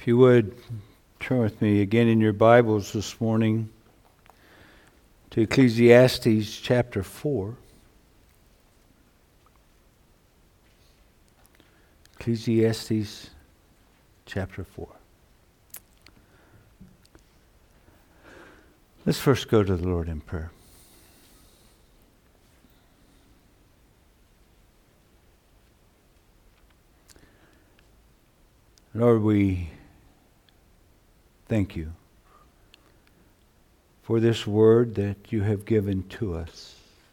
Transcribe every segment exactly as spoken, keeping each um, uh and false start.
If you would, turn with me again in your Bibles this morning to Ecclesiastes chapter four. Ecclesiastes chapter four. Let's first go to the Lord in prayer. Lord, we thank you for this word that you have given to us,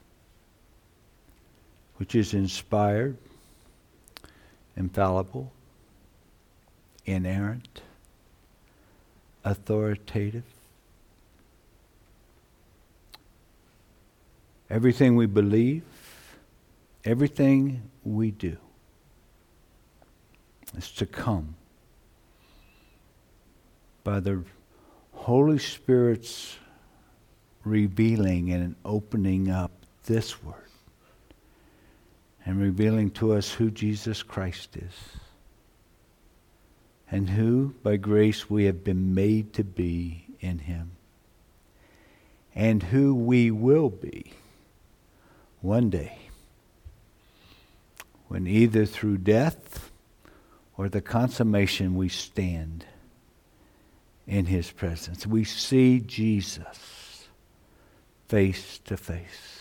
which is inspired, infallible, inerrant, authoritative. Everything we believe, everything we do is to come by the Holy Spirit's revealing and opening up this word and revealing to us who Jesus Christ is and who, by grace, we have been made to be in Him, and who we will be one day when either through death or the consummation we stand in His presence. We see Jesus face to face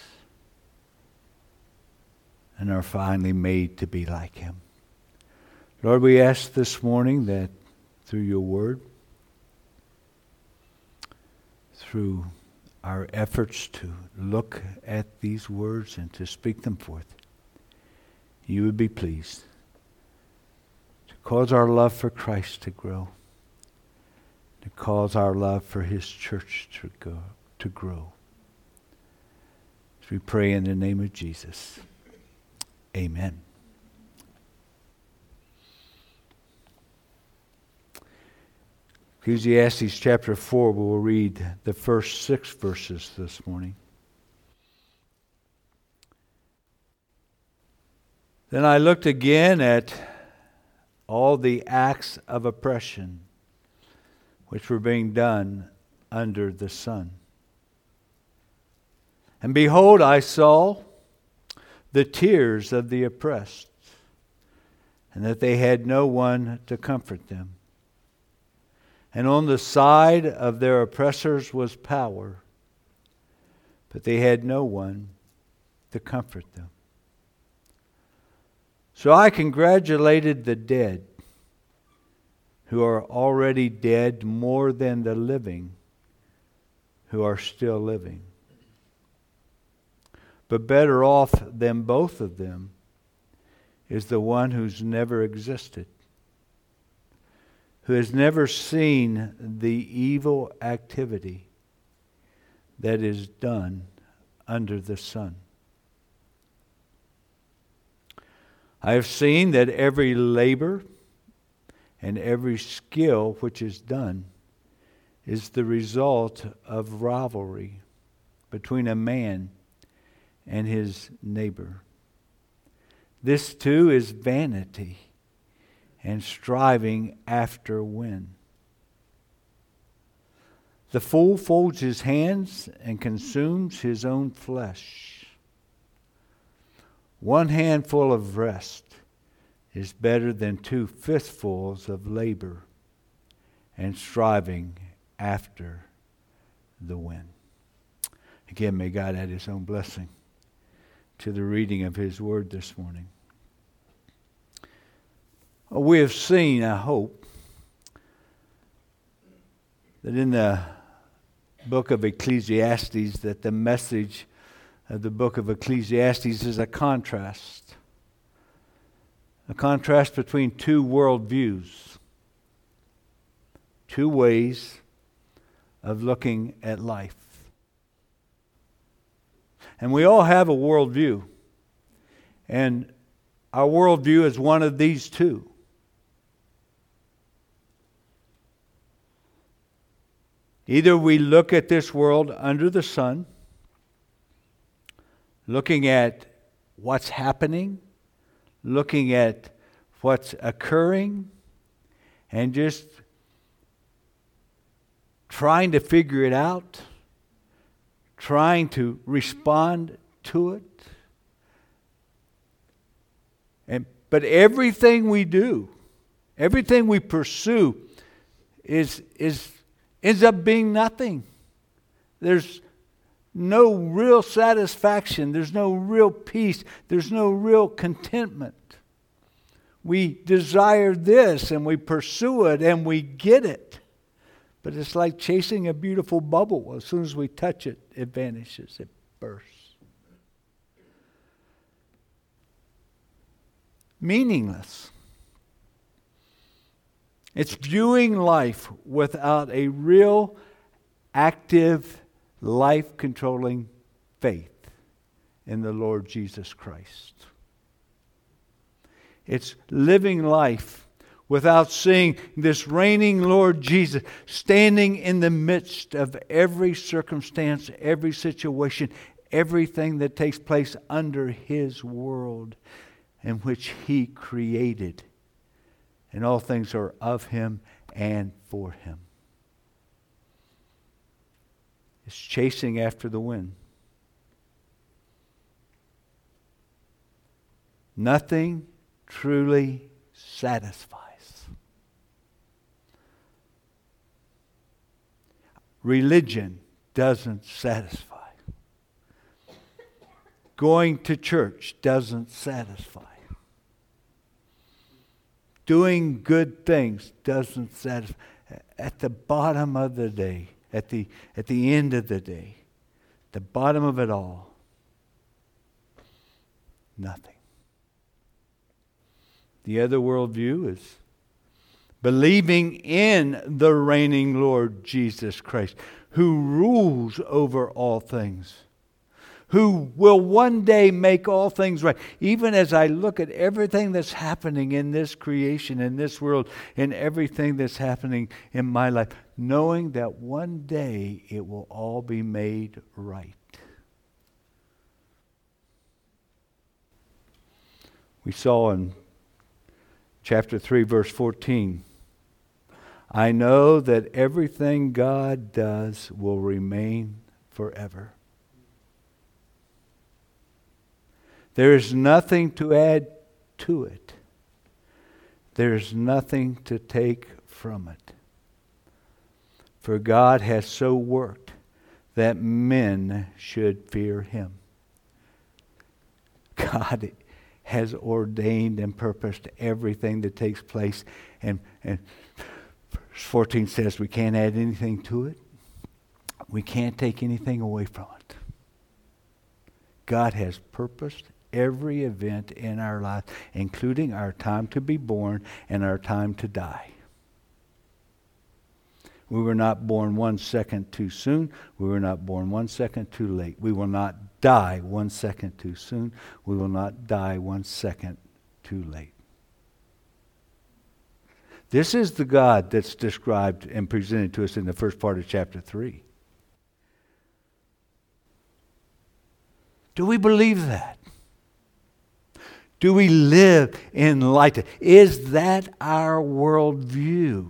and are finally made to be like Him. Lord, we ask this morning that through your word, through our efforts to look at these words and to speak them forth, you would be pleased to cause our love for Christ to grow, to cause our love for His church to go, to grow. As we pray in the name of Jesus. Amen. Ecclesiastes chapter four, we will read the first six verses this morning. Then I looked again at all the acts of oppression which were being done under the sun. And behold, I saw the tears of the oppressed, and that they had no one to comfort them. And on the side of their oppressors was power, but they had no one to comfort them. So I congratulated the dead, who are already dead, more than the living, who are still living. But better off than both of them is the one who's never existed, who has never seen the evil activity that is done under the sun. I have seen that every labor and every skill which is done is the result of rivalry between a man and his neighbor. This too is vanity and striving after wind. The fool folds his hands and consumes his own flesh. One handful of rest is better than two fistfuls of labor and striving after the wind. Again, may God add His own blessing to the reading of His word this morning. We have seen, I hope, that in the book of Ecclesiastes, that the message of the book of Ecclesiastes is a contrast. A contrast between two worldviews, two ways of looking at life. And we all have a worldview. And our worldview is one of these two. Either we look at this world under the sun, looking at what's happening, looking at what's occurring, and just trying to figure it out, trying to respond to it. And but everything we do, everything we pursue is is ends up being nothing. There's no real satisfaction. There's no real peace. There's no real contentment. We desire this and we pursue it and we get it. But it's like chasing a beautiful bubble. As soon as we touch it, it vanishes. It bursts. Meaningless. It's viewing life without a real, active, life-controlling faith in the Lord Jesus Christ. It's living life without seeing this reigning Lord Jesus standing in the midst of every circumstance, every situation, everything that takes place under His world in which He created. And all things are of Him and for Him. It's chasing after the wind. Nothing truly satisfies. Religion doesn't satisfy. Going to church doesn't satisfy. Doing good things doesn't satisfy. At the bottom of the day, at the at the end of the day, the bottom of it all, nothing. The other worldview is believing in the reigning Lord Jesus Christ, who rules over all things, who will one day make all things right. Even as I look at everything that's happening in this creation, in this world, in everything that's happening in my life, knowing that one day it will all be made right. We saw in chapter three, verse fourteen, I know that everything God does will remain forever. There is nothing to add to it. There is nothing to take from it. For God has so worked that men should fear Him. God has ordained and purposed everything that takes place. And, and verse fourteen says we can't add anything to it. We can't take anything away from it. God has purposed every event in our life, including our time to be born and our time to die. We were not born one second too soon. We were not born one second too late. We will not die one second too soon. We will not die one second too late. This is the God that's described and presented to us in the first part of chapter three. Do we believe that? Do we live in light? Is that our worldview?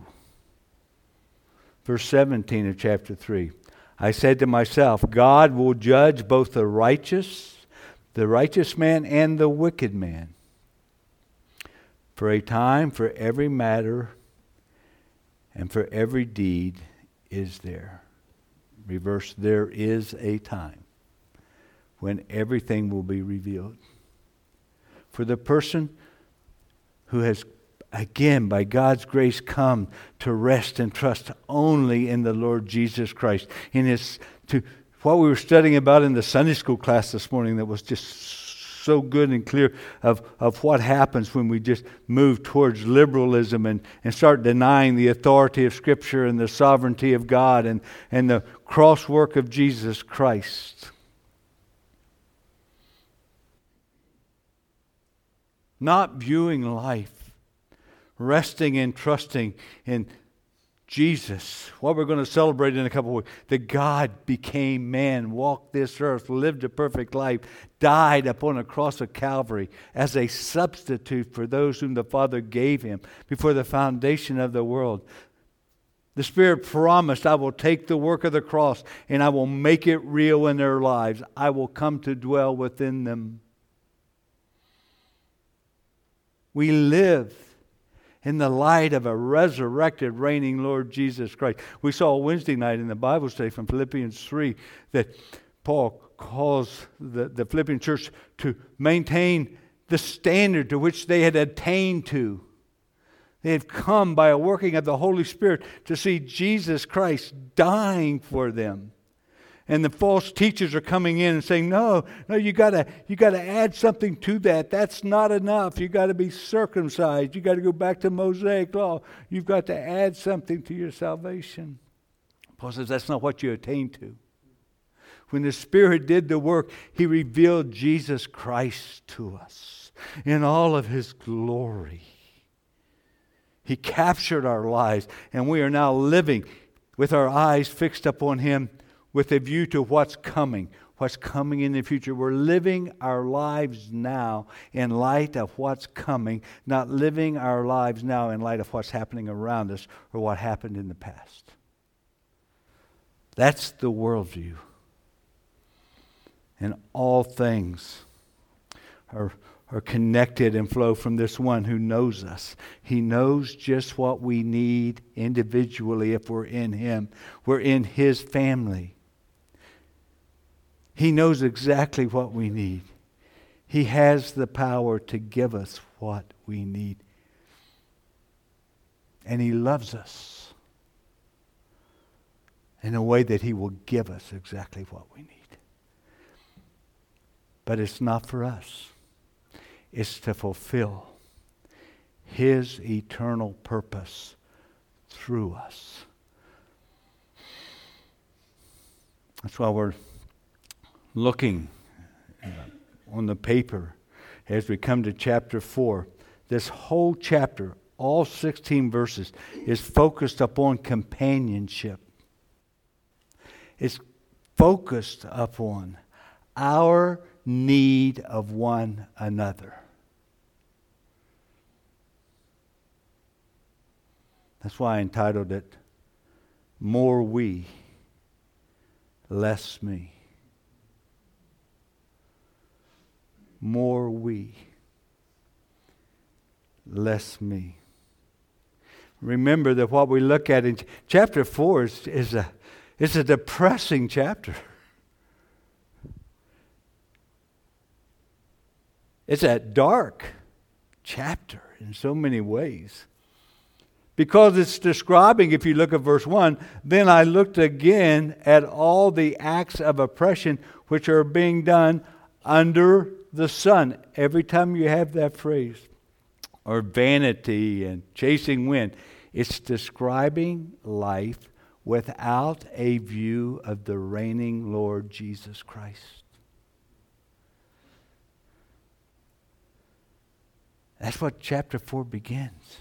Verse seventeen of chapter three. I said to myself, God will judge both the righteous, the righteous man and the wicked man. For a time for every matter and for every deed is there. Reverse, there is a time when everything will be revealed. For the person who has, again, by God's grace, come to rest and trust only in the Lord Jesus Christ. In his, to what we were studying about in the Sunday school class this morning that was just so good and clear of, of what happens when we just move towards liberalism and, and start denying the authority of Scripture and the sovereignty of God and, and the cross work of Jesus Christ. Not viewing life, resting and trusting in Jesus. What we're going to celebrate in a couple of weeks. That God became man, walked this earth, lived a perfect life, died upon a cross of Calvary as a substitute for those whom the Father gave Him before the foundation of the world. The Spirit promised, I will take the work of the cross and I will make it real in their lives. I will come to dwell within them. We live in the light of a resurrected, reigning Lord Jesus Christ. We saw Wednesday night in the Bible study from Philippians three that Paul calls the, the Philippian church to maintain the standard to which they had attained to. They had come by a working of the Holy Spirit to see Jesus Christ dying for them. And the false teachers are coming in and saying, no, no, you gotta, you gotta add something to that. That's not enough. You gotta be circumcised. You gotta go back to Mosaic law. You've got to add something to your salvation. Paul says that's not what you attain to. When the Spirit did the work, He revealed Jesus Christ to us in all of His glory. He captured our lives, and we are now living with our eyes fixed upon Him with a view to what's coming, what's coming in the future. We're living our lives now in light of what's coming, not living our lives now in light of what's happening around us or what happened in the past. That's the worldview. And all things are, are connected and flow from this one who knows us. He knows just what we need individually if we're in Him. We're in His family. He knows exactly what we need. He has the power to give us what we need. And He loves us in a way that He will give us exactly what we need. But it's not for us. It's to fulfill His eternal purpose through us. That's why we're looking on the paper as we come to chapter four. This whole chapter, all sixteen verses, is focused upon companionship. It's focused upon our need of one another. That's why I entitled it, More We, Less Me. More we, less me. Remember that what we look at in chapter four is, is a is a depressing chapter. It's a dark chapter in so many ways. Because it's describing, if you look at verse one, then I looked again at all the acts of oppression which are being done under the sun. Every time you have that phrase, or vanity and chasing wind, it's describing life without a view of the reigning Lord Jesus Christ. That's what chapter four begins.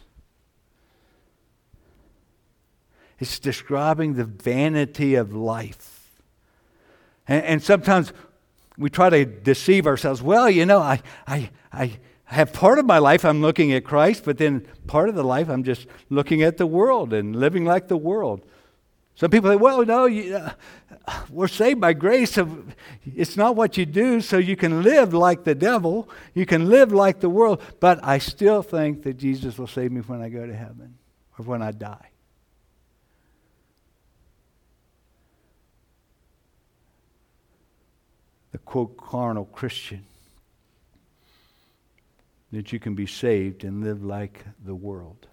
It's describing the vanity of life. And, and sometimes we try to deceive ourselves. Well, you know, I, I, I have part of my life I'm looking at Christ, but then part of the life I'm just looking at the world and living like the world. Some people say, well, no, you, uh, we're saved by grace. So it's not what you do, so you can live like the devil. You can live like the world, but I still think that Jesus will save me when I go to heaven or when I die. The quote, carnal Christian, that you can be saved and live like the world.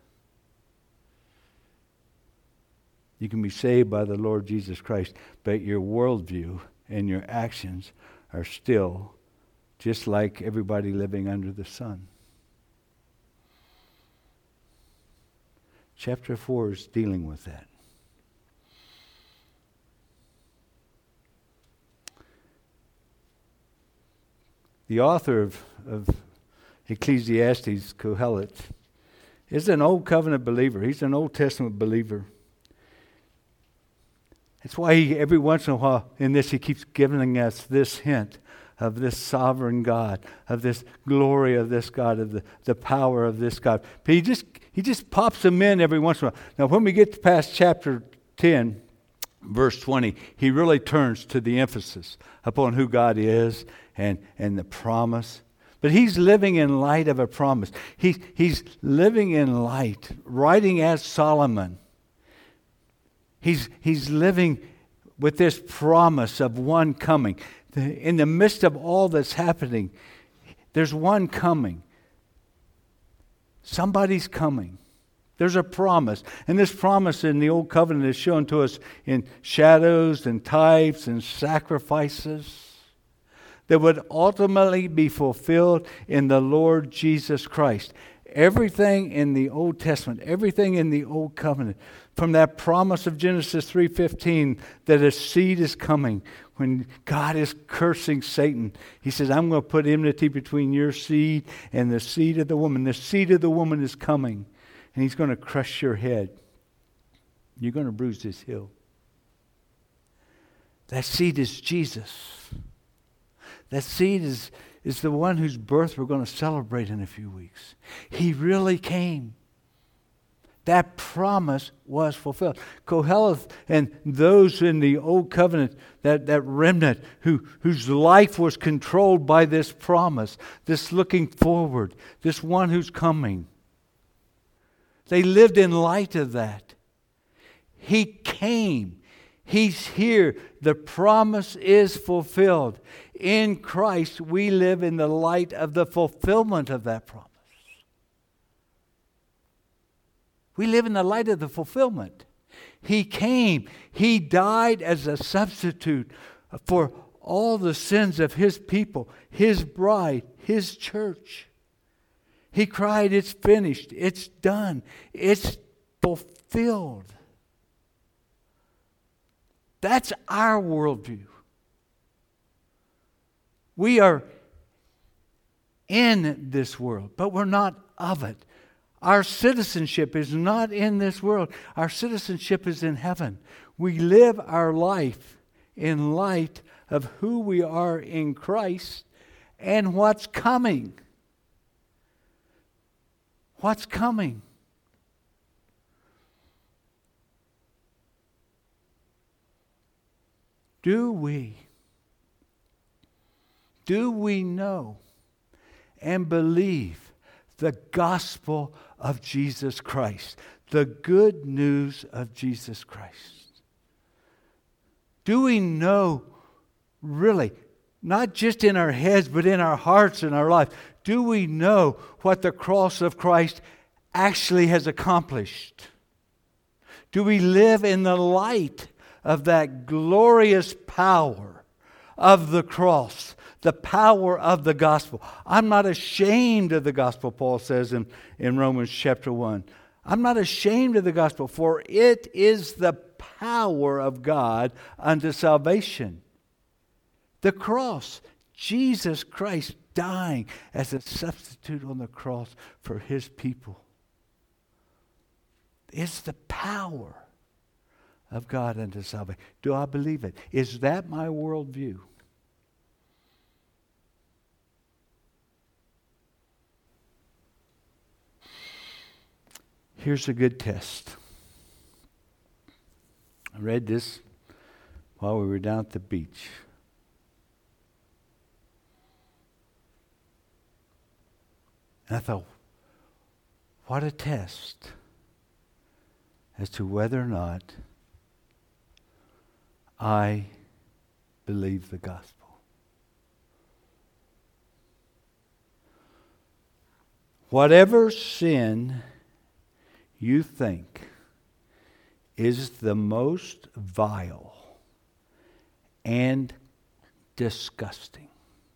You can be saved by the Lord Jesus Christ, but your worldview and your actions are still just like everybody living under the sun. Chapter four is dealing with that. The author of, of Ecclesiastes, Kohelet, is an Old Covenant believer. He's an Old Testament believer. That's why he, every once in a while in this he keeps giving us this hint of this sovereign God, of this glory of this God, of the, the power of this God. But he just he just pops them in every once in a while. Now, when we get past chapter ten, verse twenty, he really turns to the emphasis upon who God is and, and the promise. But he's living in light of a promise. He, he's living in light, writing as Solomon. He's, he's living with this promise of one coming. In the midst of all that's happening, there's one coming. Somebody's coming. There's a promise. And this promise in the Old Covenant is shown to us in shadows and types and sacrifices that would ultimately be fulfilled in the Lord Jesus Christ. Everything in the Old Testament, everything in the Old Covenant, from that promise of Genesis three fifteen that a seed is coming, when God is cursing Satan, he says, I'm going to put enmity between your seed and the seed of the woman. The seed of the woman is coming, and he's going to crush your head. You're going to bruise his heel. That seed is Jesus. That seed is, is the one whose birth we're going to celebrate in a few weeks. He really came. That promise was fulfilled. Koheleth and those in the Old Covenant, that, that remnant who, whose life was controlled by this promise, this looking forward, this one who's coming. They lived in light of that. He came. He's here. The promise is fulfilled. In Christ, we live in the light of the fulfillment of that promise. We live in the light of the fulfillment. He came. He died as a substitute for all the sins of His people, His bride, His church. He cried, it's finished. It's done. It's fulfilled. That's our worldview. We are in this world, but we're not of it. Our citizenship is not in this world. Our citizenship is in heaven. We live our life in light of who we are in Christ and what's coming. What's coming? Do we, do we know and believe the gospel of Jesus Christ, the good news of Jesus Christ? Do we know, really, not just in our heads, but in our hearts and our life, do we know what the cross of Christ actually has accomplished? Do we live in the light of that glorious power of the cross, the power of the gospel? I'm not ashamed of the gospel, Paul says in, in Romans chapter one. I'm not ashamed of the gospel, for it is the power of God unto salvation. The cross, Jesus Christ dying as a substitute on the cross for His people. It's the power of God unto salvation. Do I believe it? Is that my worldview? Here's a good test. I read this while we were down at the beach. And I thought, what a test as to whether or not I believe the gospel. Whatever sin you think is the most vile and disgusting,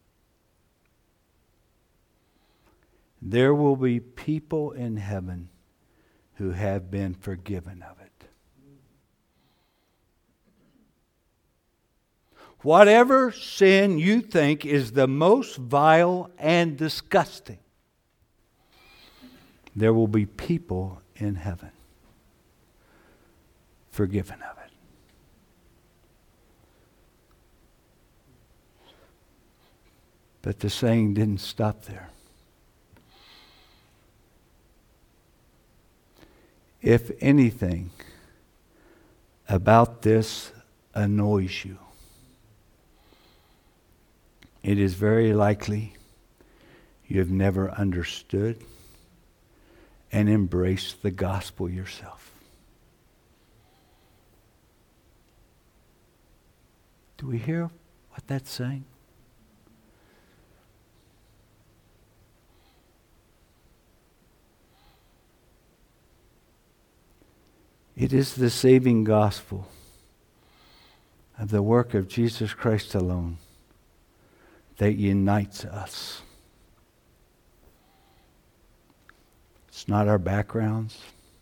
there will be people in heaven who have been forgiven of it. Whatever sin you think is the most vile and disgusting, there will be people in heaven forgiven of it. But the saying didn't stop there. If anything about this annoys you, it is very likely you have never understood and embraced the gospel yourself. Do we hear what that's saying? It is the saving gospel of the work of Jesus Christ alone that unites us. It's not our backgrounds.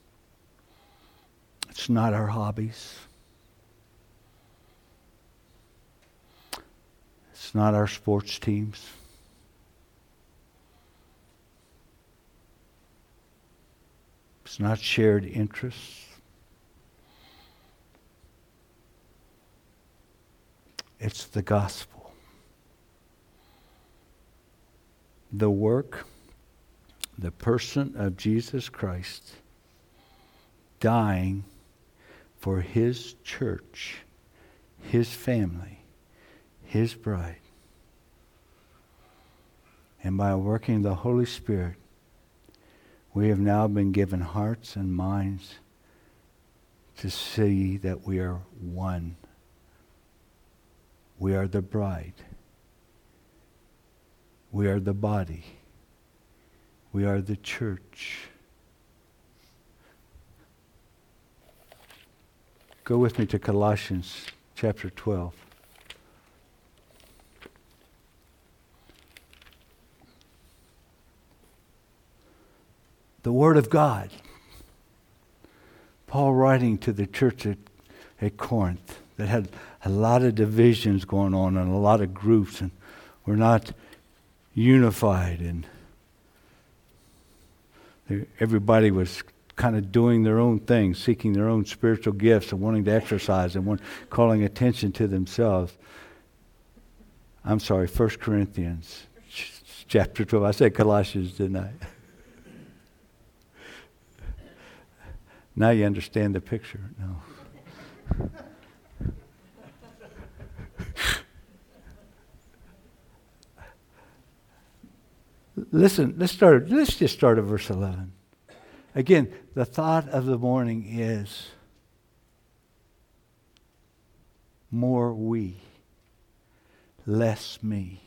It's not our hobbies. It's not our sports teams. It's not shared interests. It's the gospel. The work, the person of Jesus Christ dying for His church, His family, His bride. And by working the Holy Spirit, we have now been given hearts and minds to see that we are one. We are the bride. We are the body. We are the church. Go with me to Colossians chapter twelve. The Word of God. Paul writing to the church at, at Corinth that had a lot of divisions going on and a lot of groups, and were not unified, and everybody was kind of doing their own thing, seeking their own spiritual gifts and wanting to exercise and want, calling attention to themselves. I'm sorry, First Corinthians chapter twelve. I said Colossians, didn't I? Now you understand the picture. No. Listen, let's start. Let's just start at verse eleven. Again, the thought of the morning is more we, less me.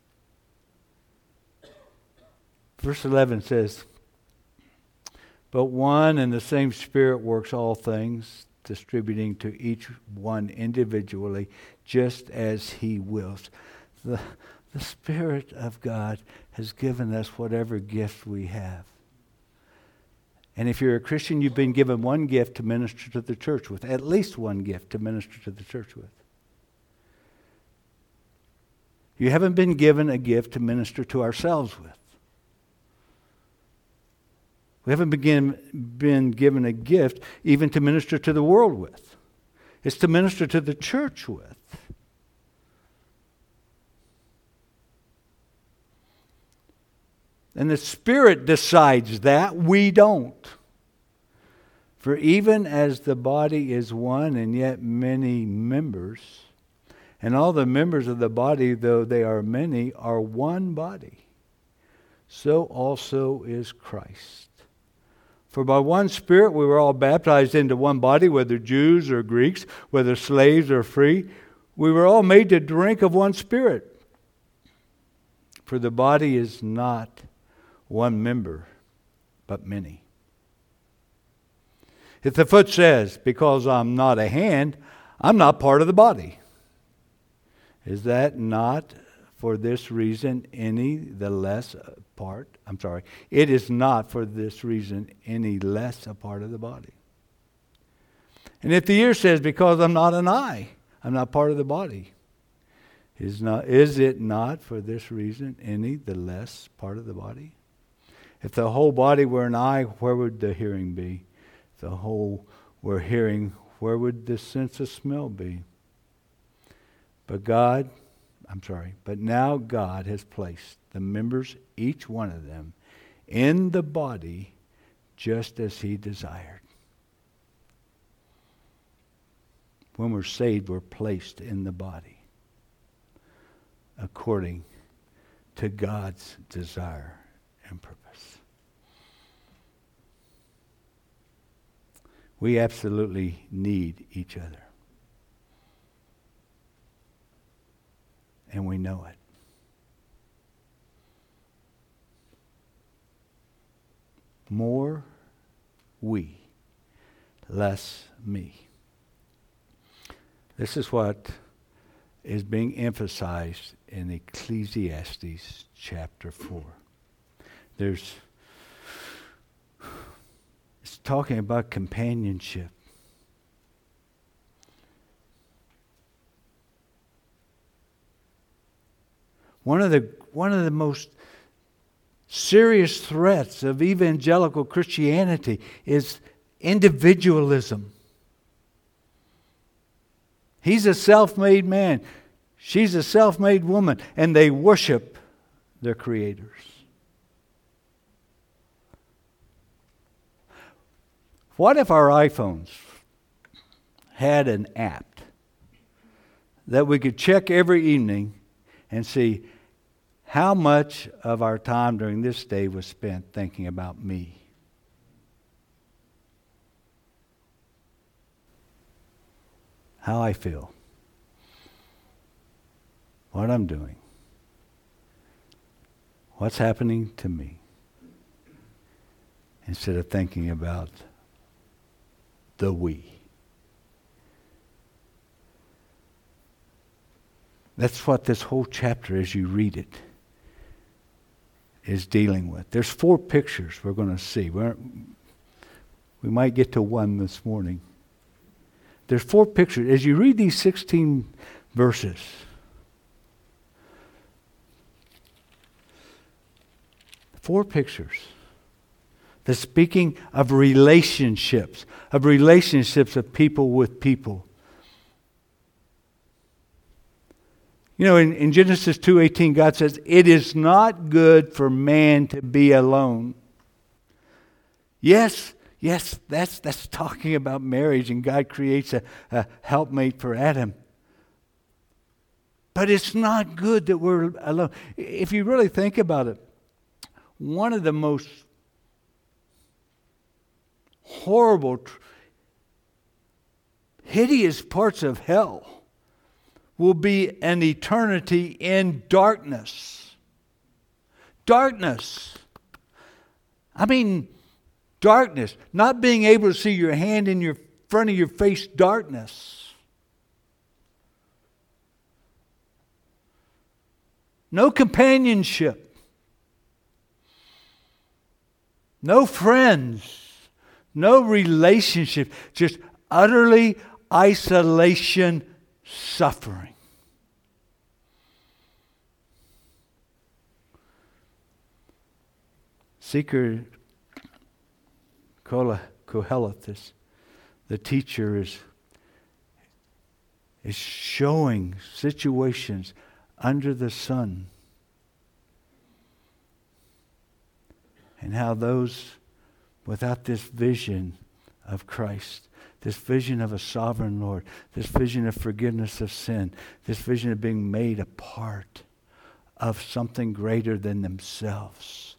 Verse eleven says, "But one and the same Spirit works all things, distributing to each one individually, just as He wills." The, the Spirit of God has given us whatever gift we have. And if you're a Christian, you've been given one gift to minister to the church with, at least one gift to minister to the church with. You haven't been given a gift to minister to ourselves with. We haven't begin, been given a gift even to minister to the world with. It's to minister to the church with. And the Spirit decides that. We don't. For even as the body is one and yet many members, and all the members of the body, though they are many, are one body, so also is Christ. For by one Spirit we were all baptized into one body, whether Jews or Greeks, whether slaves or free. We were all made to drink of one Spirit. For the body is not one member, but many. If the foot says, because I'm not a hand, I'm not part of the body, is that not for this reason any the less a part? I'm sorry. It is not for this reason any less a part of the body. And if the ear says, because I'm not an eye, I'm not part of the body, is not is it not for this reason any the less part of the body? If the whole body were an eye, where would the hearing be? If the whole were hearing, where would the sense of smell be? But God I'm sorry, but now God has placed the members, each one of them, in the body just as He desired. When we're saved, we're placed in the body according to God's desire and purpose. We absolutely need each other. And we know it. More we, less me. This is what is being emphasized in Ecclesiastes chapter four. There's, it's talking about companionship. One of the one of the most serious threats of evangelical Christianity is individualism. He's a self-made man. She's a self-made woman. And they worship their creators. What if our iPhones had an app that we could check every evening and see how much of our time during this day was spent thinking about me? How I feel. What I'm doing. What's happening to me. Instead of thinking about the we. That's what this whole chapter, as you read it, is dealing with. There's four pictures we're going to see. We're, we might get to one this morning. There's four pictures. As you read these sixteen verses, four pictures. They're speaking of relationships, of relationships of people with people. You know, in, in Genesis two eighteen, God says, "It is not good for man to be alone." Yes, yes, that's that's talking about marriage, and God creates a, a helpmate for Adam. But it's not good that we're alone. If you really think about it, one of the most horrible, hideous parts of hell will be an eternity in darkness. Darkness. I mean, darkness. Not being able to see your hand in your front of your face, darkness. No companionship. No friends. No relationship. Just utterly isolation, suffering. Seeker Koheleth, the teacher, is, is showing situations under the sun and how those without this vision of Christ, this vision of a sovereign Lord, this vision of forgiveness of sin, this vision of being made a part of something greater than themselves.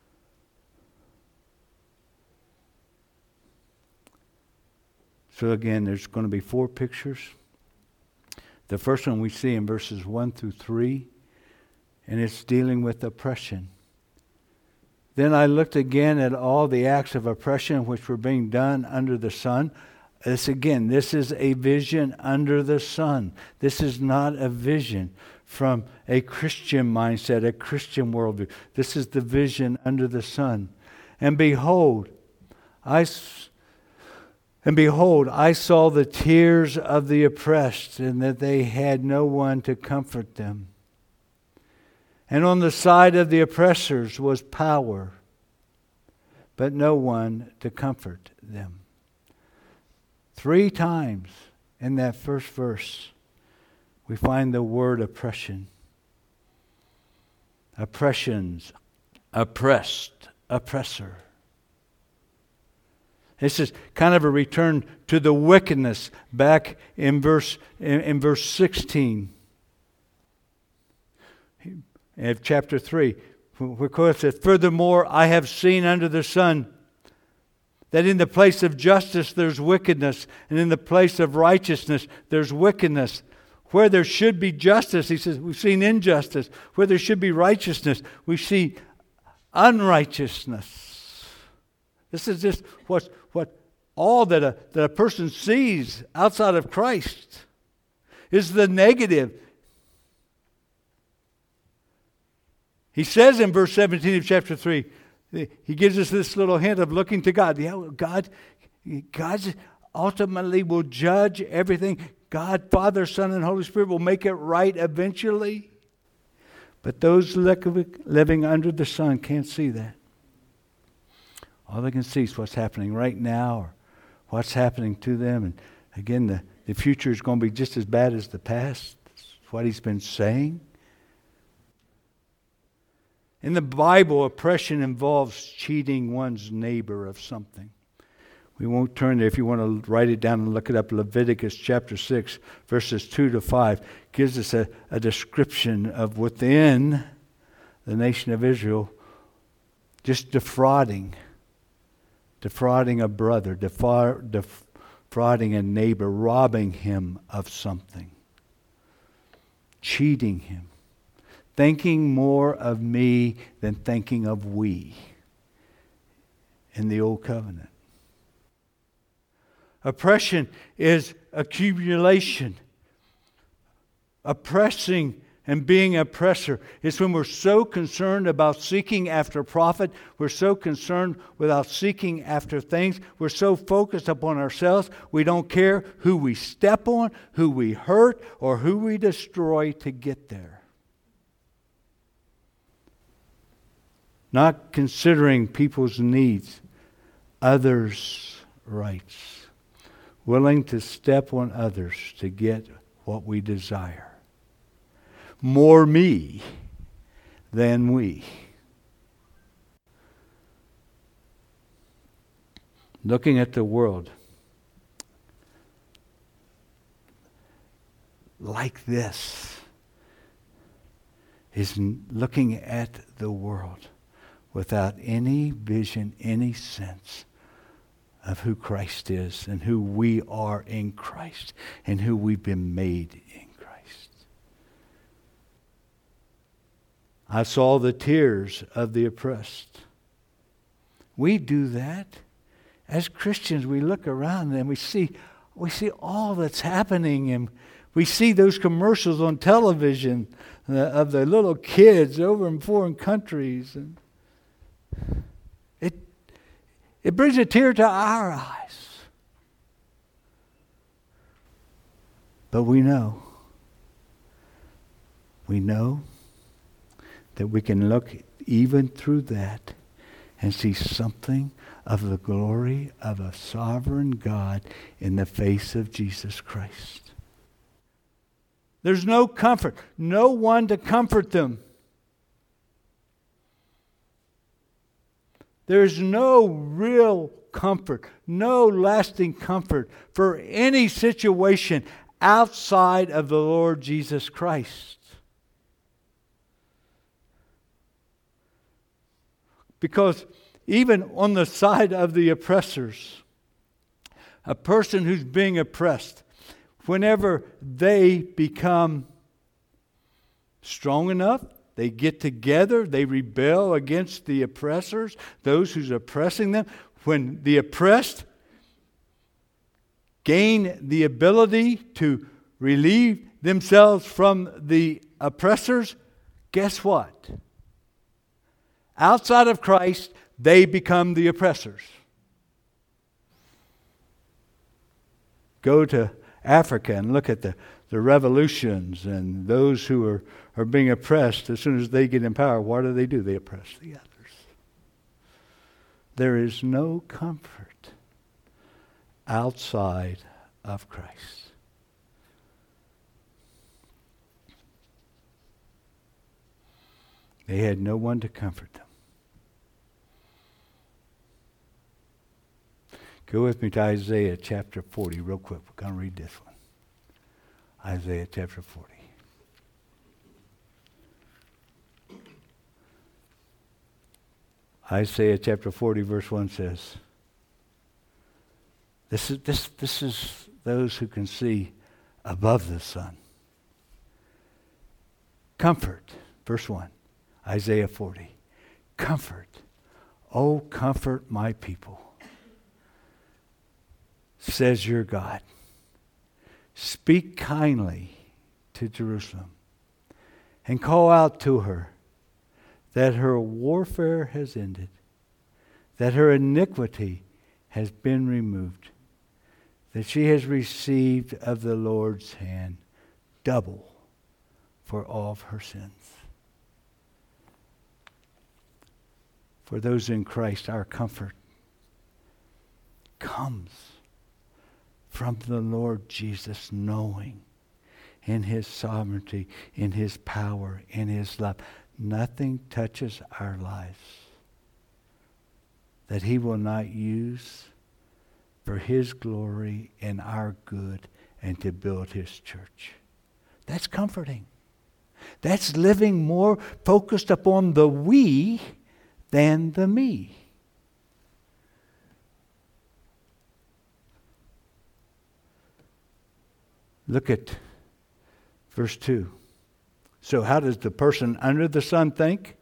So again, there's going to be four pictures. The first one we see in verses one through three, and it's dealing with oppression. Then I looked again at all the acts of oppression which were being done under the sun. This again, this is a vision under the sun. This is not a vision from a Christian mindset, a Christian worldview. This is the vision under the sun. And behold, I and behold, I saw the tears of the oppressed, and that they had no one to comfort them. And on the side of the oppressors was power, but no one to comfort them. Three times in that first verse, we find the word oppression. oppressions, oppressed, oppressor. This is kind of a return to the wickedness back in verse in, in verse sixteen of chapter three. Where it says, "Furthermore, I have seen under the sun that in the place of justice there's wickedness, and in the place of righteousness there's wickedness. Where there should be justice," he says, we've seen injustice. Where there should be righteousness, we see unrighteousness. This is just what, what all that a, that a person sees outside of Christ is the negative. He says in verse seventeen of chapter three, he gives us this little hint of looking to God. Yeah, God, God ultimately will judge everything. God, Father, Son, and Holy Spirit will make it right eventually. But those living under the sun can't see that. All they can see is what's happening right now or what's happening to them. And again, the, the future is going to be just as bad as the past. That's what he's been saying. In the Bible, oppression involves cheating one's neighbor of something. We won't turn there. If you want to write it down and look it up, Leviticus chapter six, verses two to five, gives us a, a description of within the nation of Israel, just defrauding, defrauding a brother, defra- defrauding a neighbor, robbing him of something, cheating him. Thinking more of me than thinking of we in the old covenant. Oppression is accumulation. Oppressing and being oppressor is when we're so concerned about seeking after profit, we're so concerned without seeking after things, we're so focused upon ourselves, we don't care who we step on, who we hurt, or who we destroy to get there. Not considering people's needs, others' rights. Willing to step on others to get what we desire. More me than we. Looking at the world like this is looking at the world without any vision, any sense of who Christ is and who we are in Christ and who we've been made in Christ. I saw the tears of the oppressed. We do that. As Christians, we look around and we see, we see all that's happening, and we see those commercials on television uh, of the little kids over in foreign countries, and It, it brings a tear to our eyes. But we know, we know that we can look even through that and see something of the glory of a sovereign God in the face of Jesus Christ. There's no comfort, no one to comfort them. There's no real comfort, no lasting comfort for any situation outside of the Lord Jesus Christ. Because even on the side of the oppressors, a person who's being oppressed, whenever they become strong enough, they get together, they rebel against the oppressors, those who's oppressing them. When the oppressed gain the ability to relieve themselves from the oppressors, guess what? Outside of Christ, they become the oppressors. Go to Africa and look at the, the revolutions and those who are are being oppressed. As soon as they get in power, what do they do? They oppress the others. There is no comfort outside of Christ. They had no one to comfort them. Go with me to Isaiah chapter forty real quick. We're going to read this one. Isaiah chapter forty. Isaiah chapter forty verse one says, this is, this, this is those who can see above the sun. Comfort, verse one, Isaiah forty. Comfort, oh comfort my people, says your God. Speak kindly to Jerusalem and call out to her that her warfare has ended, that her iniquity has been removed, that she has received of the Lord's hand double for all of her sins. For those in Christ, our comfort comes from the Lord Jesus, knowing in His sovereignty, in His power, in His love, nothing touches our lives that He will not use for His glory and our good and to build His church. That's comforting. That's living more focused upon the we than the me. Look at verse two. So how does the person under the sun think?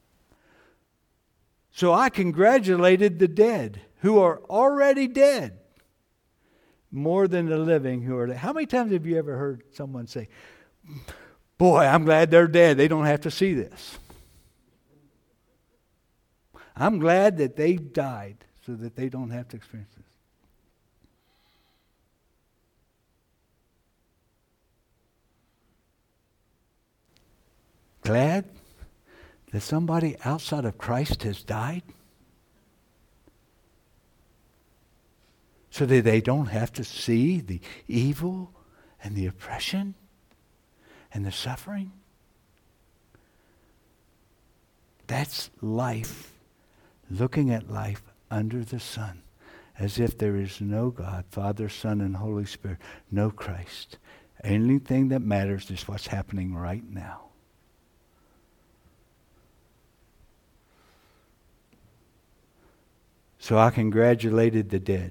So I congratulated the dead who are already dead more than the living who are dead. How many times have you ever heard someone say, boy, I'm glad they're dead. They don't have to see this. I'm glad that they died so that they don't have to experience this. Glad that somebody outside of Christ has died so that they don't have to see the evil and the oppression and the suffering. That's life, looking at life under the sun, as if there is no God, Father, Son, and Holy Spirit, no Christ. Anything that matters is what's happening right now. So I congratulated the dead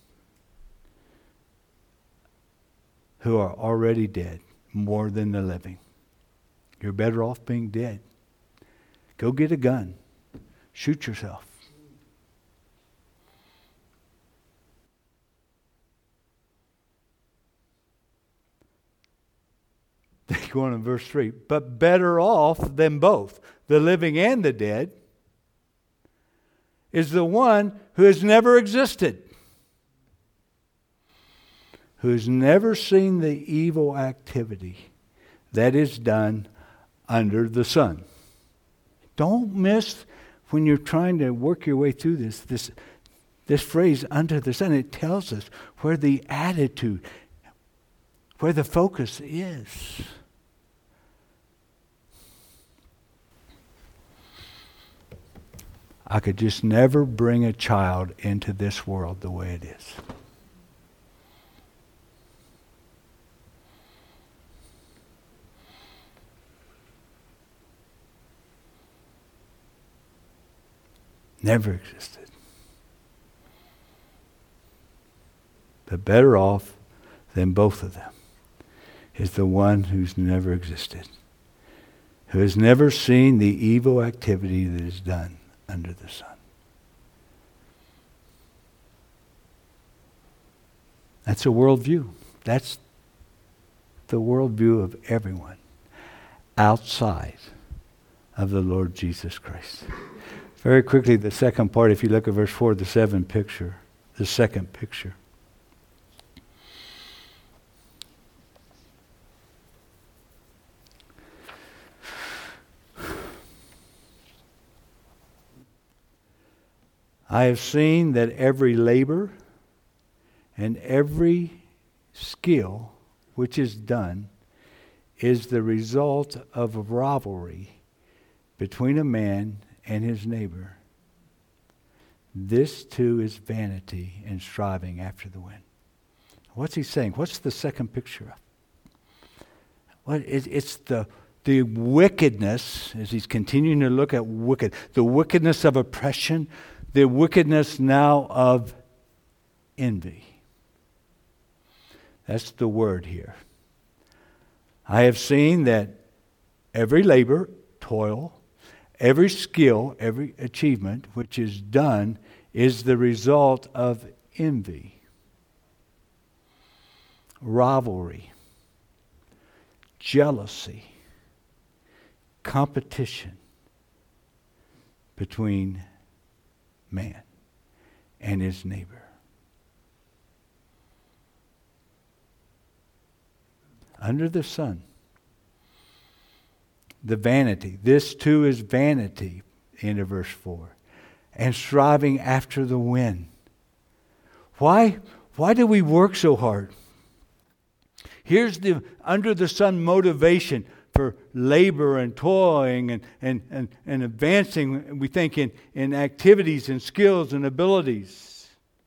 who are already dead more than the living. You're better off being dead. Go get a gun. Shoot yourself. They go on in verse three. But better off than both, the living and the dead, is the one who has never existed, who has never seen the evil activity that is done under the sun. Don't miss, when you're trying to work your way through this, this, this phrase, under the sun. It tells us where the attitude, where the focus is. I could just never bring a child into this world the way it is. Never existed. But better off than both of them is the one who's never existed, who has never seen the evil activity that is done under the sun. That's a worldview. That's the worldview of everyone outside of the Lord Jesus Christ. Very quickly, the second part, if you look at verse four, the seventh picture, the second picture. I have seen that every labor and every skill which is done is the result of rivalry between a man and his neighbor, this too is vanity and striving after the wind. What's he saying? What's the second picture of? Well, it, it's the the wickedness, as he's continuing to look at wicked, the wickedness of oppression, the wickedness now of envy. That's the word here. I have seen that every labor, toil, every skill, every achievement which is done is the result of envy, rivalry, jealousy, competition between man and his neighbor. Under the sun, the vanity. This too is vanity, end of verse four. And striving after the wind. Why, why do we work so hard? Here's the under the sun motivation for labor and toiling and, and, and, and advancing, we think, in, in activities and skills and abilities.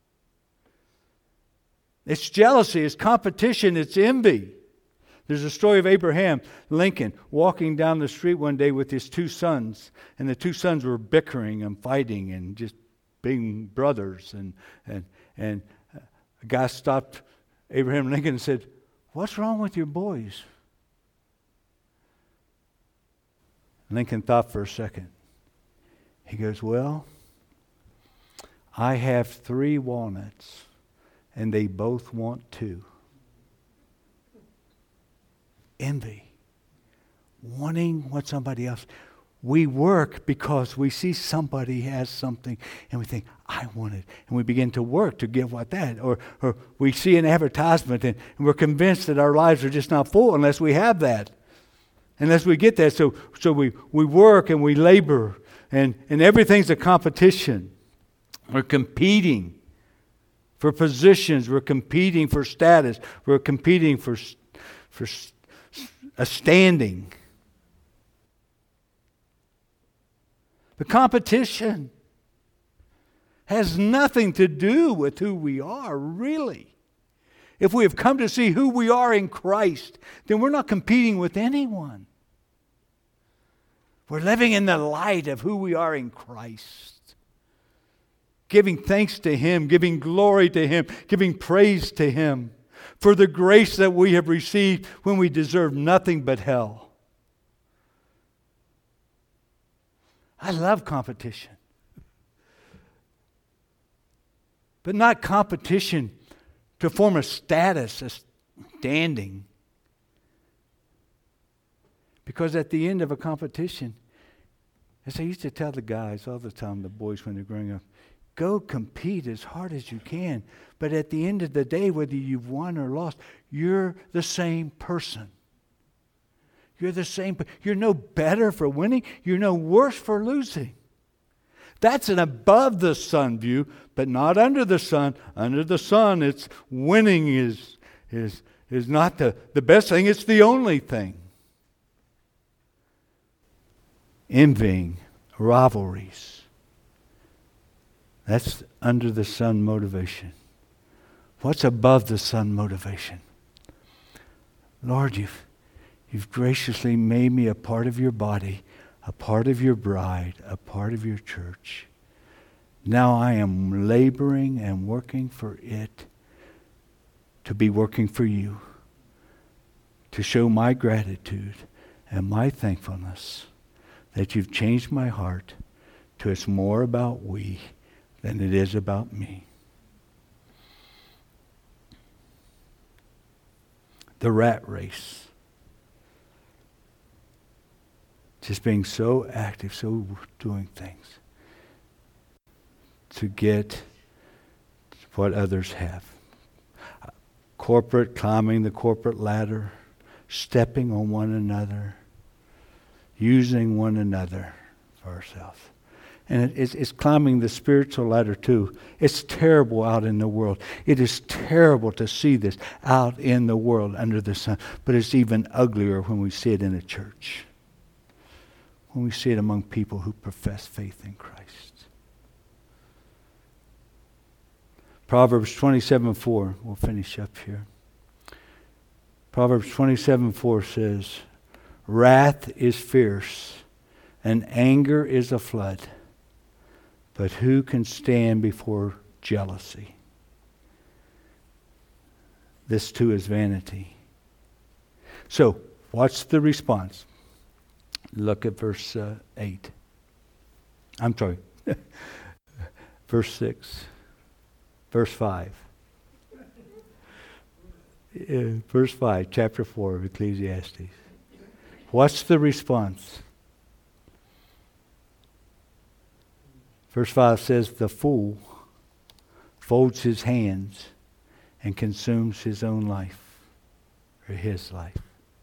It's jealousy, it's competition, it's envy. There's a story of Abraham Lincoln walking down the street one day with his two sons, and the two sons were bickering and fighting and just being brothers. And, and, and a guy stopped Abraham Lincoln and said, "What's wrong with your boys?" Lincoln thought for a second. He goes, "Well, I have three walnuts, and they both want two." Envy. Wanting what somebody else. We work because we see somebody has something, and we think, "I want it." And we begin to work to get what that. Or, or we see an advertisement, and, and we're convinced that our lives are just not full unless we have that. Unless we get that. So so we, we work and we labor, and, and everything's a competition. We're competing for positions. We're competing for status. We're competing for, for a standing. The competition has nothing to do with who we are, really. If we have come to see who we are in Christ, then we're not competing with anyone. We're living in the light of who we are in Christ. Giving thanks to Him, giving glory to Him, giving praise to Him for the grace that we have received when we deserve nothing but hell. I love competition. But not competition to form a status, a standing. Because at the end of a competition, as I used to tell the guys all the time, the boys when they're growing up, go compete as hard as you can. But at the end of the day, whether you've won or lost, you're the same person. You're the same. You're no better for winning. You're no worse for losing. That's an above the sun view, but not under the sun. Under the sun, it's winning is, is, is not the, the best thing. It's the only thing. Envying, rivalries. That's under the sun motivation. What's above the sun motivation? Lord, you've, you've graciously made me a part of your body, a part of your bride, a part of your church. Now I am laboring and working for it to be working for you, to show my gratitude and my thankfulness that you've changed my heart to it's more about we than it is about me. The rat race. Just being so active, so doing things to get what others have. Corporate, climbing the corporate ladder, stepping on one another, using one another for ourselves. And it's, it's climbing the spiritual ladder too. It's terrible out in the world. It is terrible to see this out in the world under the sun. But it's even uglier when we see it in a church. when we see it among people who profess faith in Christ. Proverbs twenty-seven four, we'll finish up here. Proverbs twenty-seven four says, wrath is fierce, and anger is a flood, but who can stand before jealousy? This too is vanity. So, what's the response? Look at verse uh, eight. I'm sorry. Verse six. Verse five. Uh, verse five, chapter four of Ecclesiastes. What's the response? Verse five says, the fool folds his hands and consumes his own life, or his life.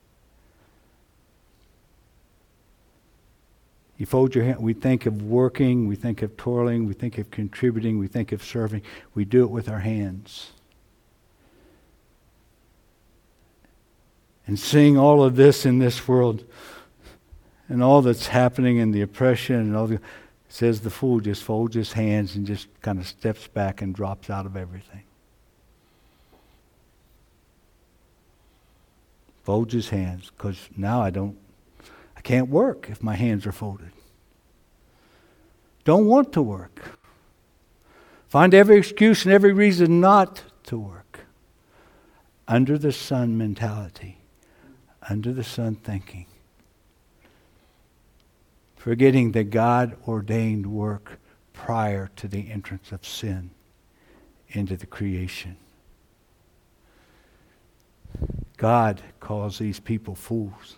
You fold your hand. We think of working, we think of toiling, we think of contributing, we think of serving. We do it with our hands. And seeing all of this in this world, and all that's happening, and the oppression, and all the, says the fool just folds his hands and just kind of steps back and drops out of everything. Folds his hands, because now I don't, I can't work if my hands are folded. Don't want to work. Find every excuse and every reason not to work. Under the sun mentality. Under the sun thinking. Forgetting that God ordained work prior to the entrance of sin into the creation. God calls these people fools.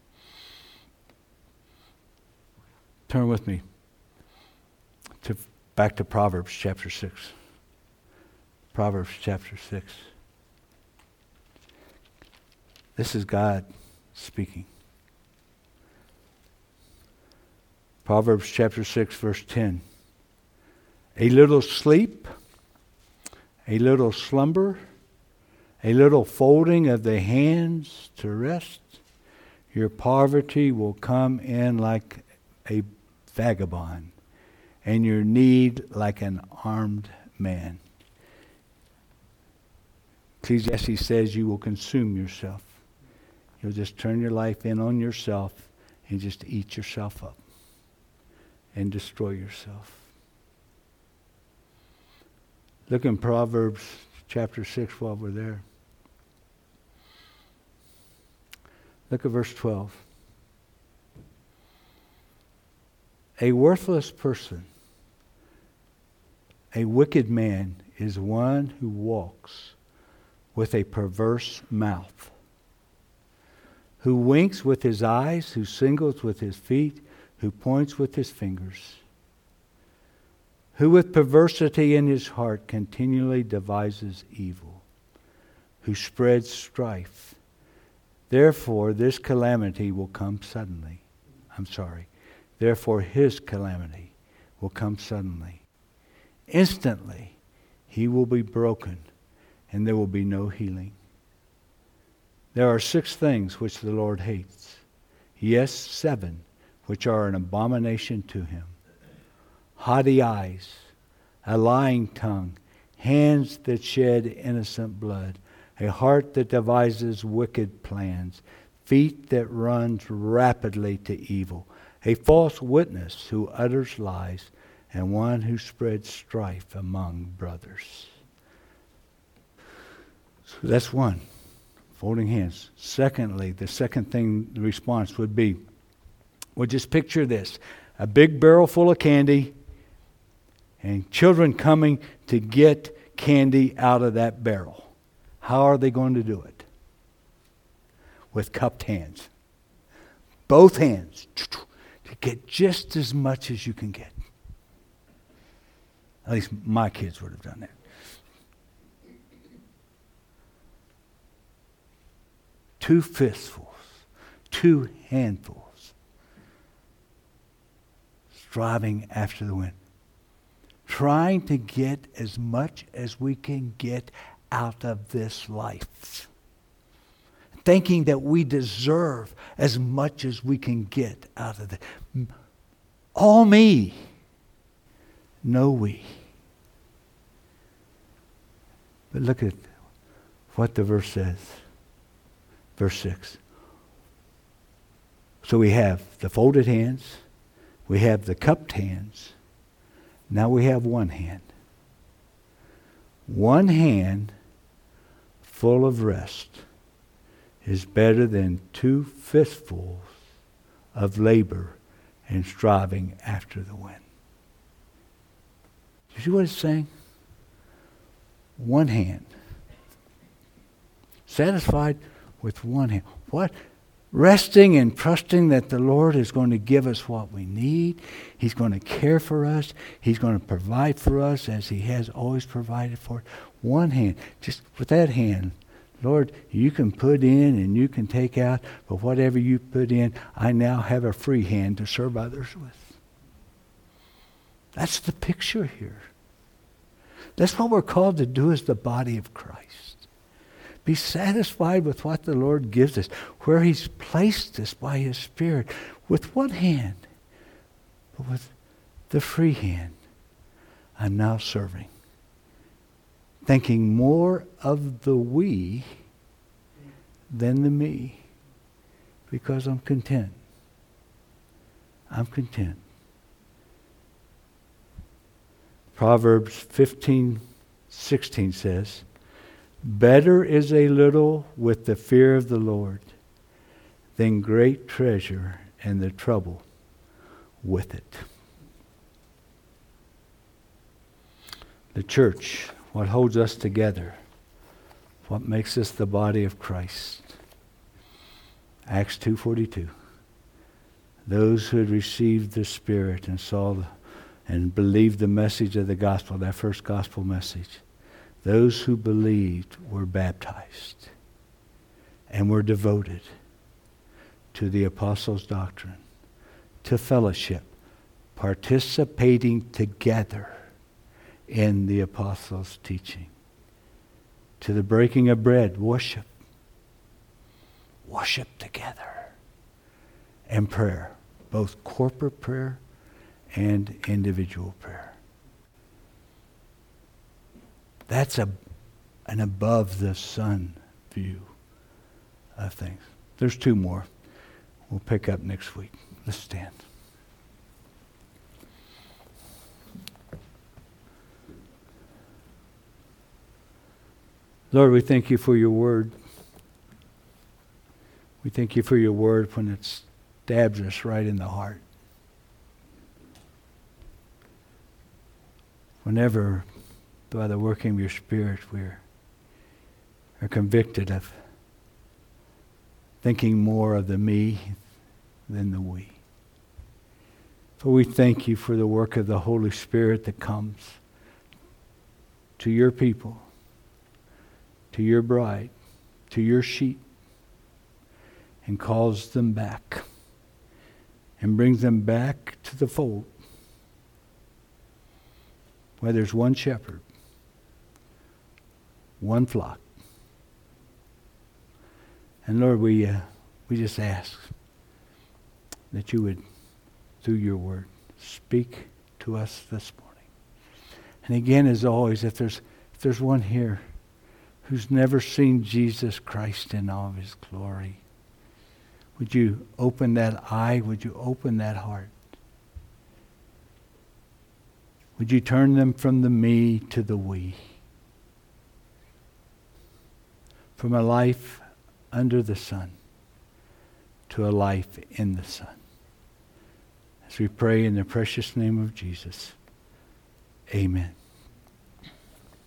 Turn with me to back to Proverbs chapter six. Proverbs chapter six. This is God speaking. Proverbs chapter six, verse ten. A little sleep, a little slumber, a little folding of the hands to rest, your poverty will come in like a vagabond, and your need like an armed man. Ecclesiastes says you will consume yourself. You'll just turn your life in on yourself and just eat yourself up and destroy yourself. Look in Proverbs chapter six while we're there. Look at verse twelve. A worthless person, a wicked man, is one who walks with a perverse mouth, who winks with his eyes, who singles with his feet, who points with his fingers, who with perversity in his heart continually devises evil, who spreads strife. Therefore, this calamity will come suddenly. I'm sorry. Therefore, his calamity will come suddenly. Instantly, he will be broken, and there will be no healing. There are six things which the Lord hates. Yes, seven, which are an abomination to him. Haughty eyes, a lying tongue, hands that shed innocent blood, a heart that devises wicked plans, feet that runs rapidly to evil, a false witness who utters lies, and one who spreads strife among brothers. So that's one, folding hands. Secondly, the second thing, the response would be, well, just picture this, a big barrel full of candy, and children coming to get candy out of that barrel. How are they going to do it? With cupped hands. Both hands. To get just as much as you can get. At least my kids would have done that. Two fistfuls. Two handfuls. Striving after the wind. Trying to get as much as we can get out of this life. Thinking that we deserve as much as we can get out of it. all me, no we. But look at what the verse says. Verse six. So we have the folded hands. We have the cupped hands. Now we have one hand. One hand full of rest is better than two fistfuls of labor and striving after the wind. You see what it's saying? One hand. Satisfied with one hand. What? Resting and trusting that the Lord is going to give us what we need. He's going to care for us. He's going to provide for us as He has always provided for us. One hand. Just with that hand, Lord, you can put in and you can take out, but whatever you put in, I now have a free hand to serve others with. That's the picture here. That's what we're called to do as the body of Christ. Be satisfied with what the Lord gives us, where He's placed us by His Spirit, with one hand, but with the free hand. I'm now serving, thinking more of the we than the me, because I'm content. I'm content. Proverbs fifteen sixteen says, better is a little with the fear of the Lord than great treasure and the trouble with it. The church, what holds us together, what makes us the body of Christ. Acts two forty-two. Those who had received the Spirit and saw the, and believed the message of the gospel, that first gospel message, those who believed were baptized and were devoted to the apostles' doctrine, to fellowship, participating together in the apostles' teaching, to the breaking of bread, worship, worship together, and prayer, both corporate prayer and individual prayer. That's a, an above the sun view of things. There's two more. We'll pick up next week. Let's stand. Lord, we thank you for your word. We thank you for your word when it stabs us right in the heart. Whenever, by the working of your Spirit, we are convicted of thinking more of the me than the we. For we thank you for the work of the Holy Spirit that comes to your people, to your bride, to your sheep, and calls them back and brings them back to the fold, where there's one shepherd, one flock. And Lord, we uh, we just ask that you would, through your word, speak to us this morning. And again, as always, if there's if there's one here who's never seen Jesus Christ in all of his glory, would you open that eye? Would you open that heart? Would you turn them from the me to the we? From a life under the sun to a life in the sun. As we pray in the precious name of Jesus, amen.